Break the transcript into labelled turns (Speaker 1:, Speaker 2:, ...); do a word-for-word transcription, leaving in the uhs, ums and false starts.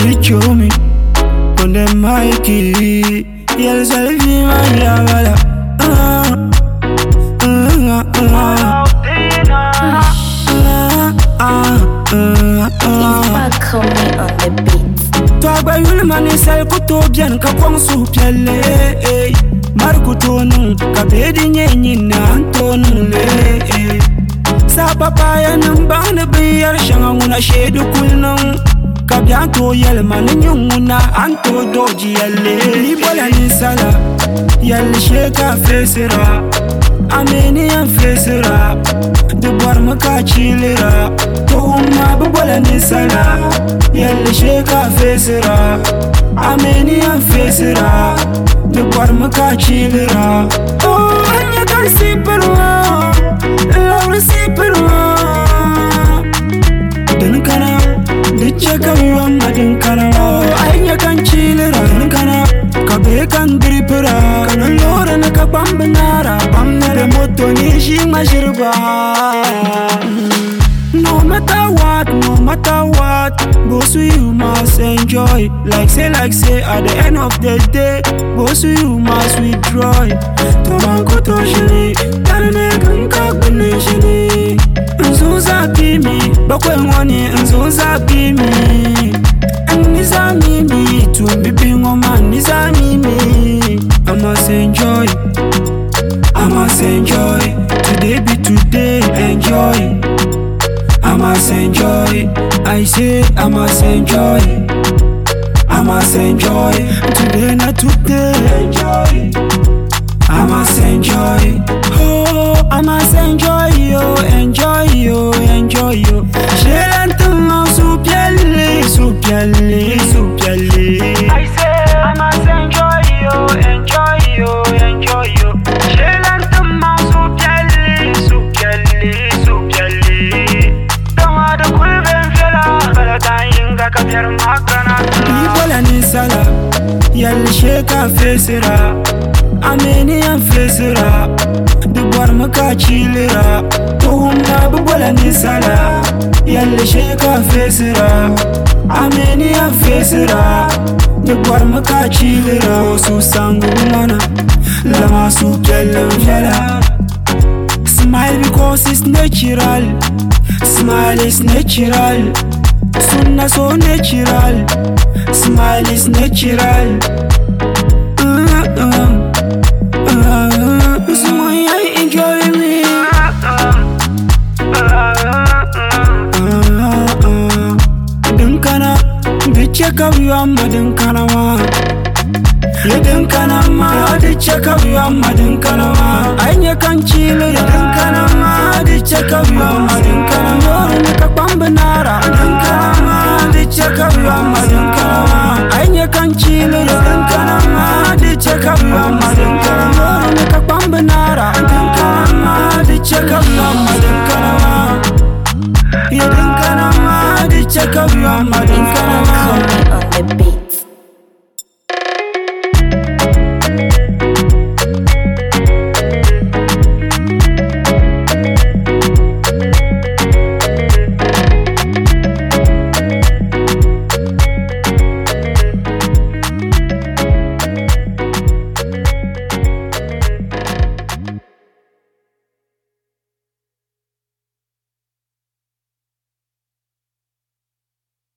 Speaker 1: show me on the Mikey. Yell selfie man ya wala. Ah ah ah ah ah.
Speaker 2: Call me on the beat.
Speaker 1: Toi ba yul mani sel ko to bien ka kwang su pielle. Marku to nun ka bedi nyenyi na antonun le. Sa papaya nan bang na biyar shanga nguna shedu kulnun. Kabianto yel man nyunguna anto doji yelle. Ni bola ni sala yelle sheka fesira. Ameni an fesira. De bar maka chilira. To umma bola ni sala yelle sheka fesira. Ameni an fesira. De bar maka chilira. Oh anya kan sipirwa. Laura sipirwa. Dan kana Diche kawiwa madin kana Ainya kan chilira Dan kana Kabe kan dripira Kana lora na kabambanara Bamnere moto nishi mashirba. No matter what, no matter what, boss you must enjoy. Like say, like say, at the end of the day, boss you must withdraw. Tomanko toshini, tarane kanka bunishini. Nzuza bimi, bakwe mwani nzuza bimi. Niza mimi, tumbibi ngoma niza mimi. I must enjoy, I must enjoy. Today be today, enjoy. I must enjoy, I say I must enjoy. I must enjoy, today not today. Enjoy, I must enjoy. Oh, I must enjoy you, enjoy you, enjoy you. Shelantum supiali, supiali, supiali. I say I must enjoy you, enjoy you, enjoy you. Shelantum supiali, supiali, supiali. Ibola ni sala yal sheka fesira. Ameni an fesira. Dubar maka chilira. Tuhumna bubola ni sala yal sheka fesira. Ameni an fesira. Dubar maka chilira. Su sangu mana lama su kelle fela. Smile because it's natural. Smile is natural. Sunna so natural. Smile is natural. uh, uh, uh, So I enjoy me. Dunkana biche kawiwa madunkana wa. Dunkana ma diche kawiwa madunkana wa. Ainya kan chile dunkana ma diche kawiwa madunkana wa. Nika pambanara dunkana ma diche kawiwa madunkana wa. Ainya kan chile dunkana ma diche kawiwa madunkana wa. Nika pambanara dunkana ma diche kawiwa madunkana wa. Dunkana ma diche kawiwa madunkana wa.